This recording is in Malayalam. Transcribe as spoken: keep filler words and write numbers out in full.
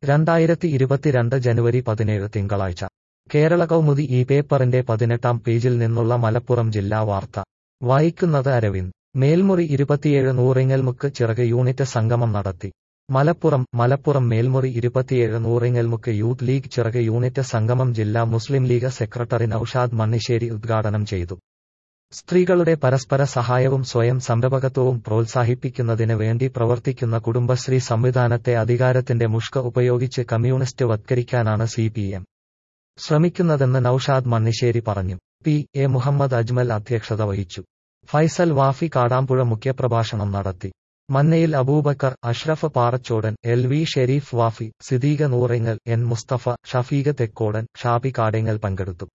രണ്ടായിരത്തി ഇരുപത്തിരണ്ട് ജനുവരി പതിനേഴ് തിങ്കളാഴ്ച കേരള കൗമുദി ഈ പേപ്പറിന്റെ പതിനെട്ടാം പേജിൽ നിന്നുള്ള മലപ്പുറം ജില്ലാ വാർത്ത വായിക്കുന്നത് അരവിന്ദ്. മേൽമുറി ഇരുപത്തിയേഴ് നൂറിങ്ങൽമുക്ക് ചിറക് യൂണിറ്റ് സംഗമം നടത്തി. മലപ്പുറം മലപ്പുറം മേൽമുറി ഇരുപത്തിയേഴ് നൂറിങ്ങൽമുക്ക് യൂത്ത് ലീഗ് ചിറക് യൂണിറ്റ് സംഗമം ജില്ലാ മുസ്ലിം ലീഗ് സെക്രട്ടറി നൌഷാദ് മണ്ണിശ്ശേരി ഉദ്ഘാടനം ചെയ്തു. സ്ത്രീകളുടെ പരസ്പര സഹായവും സ്വയം സംരംഭകത്വവും പ്രോത്സാഹിപ്പിക്കുന്നതിന് വേണ്ടി പ്രവർത്തിക്കുന്ന കുടുംബശ്രീ സംവിധാനത്തെ അധികാരത്തിന്റെ മുഷ്ക ഉപയോഗിച്ച് കമ്മ്യൂണിസ്റ്റ് വത്കരിക്കാനാണ് സി പി എം ശ്രമിക്കുന്നതെന്ന് നൌഷാദ് മണ്ണിശ്ശേരി പറഞ്ഞു. പി എ മുഹമ്മദ് അജ്മൽ അധ്യക്ഷത വഹിച്ചു. ഫൈസൽ വാഫി കാടാമ്പുഴ മുഖ്യപ്രഭാഷണം നടത്തി. Mannayil Abubakar, Ashraf Parachodan, L V Sharif Wafi, Siddique Nooringal, N Mustafa, Shafeeq Thekkodan, Shabi Kadengal പങ്കെടുത്തു.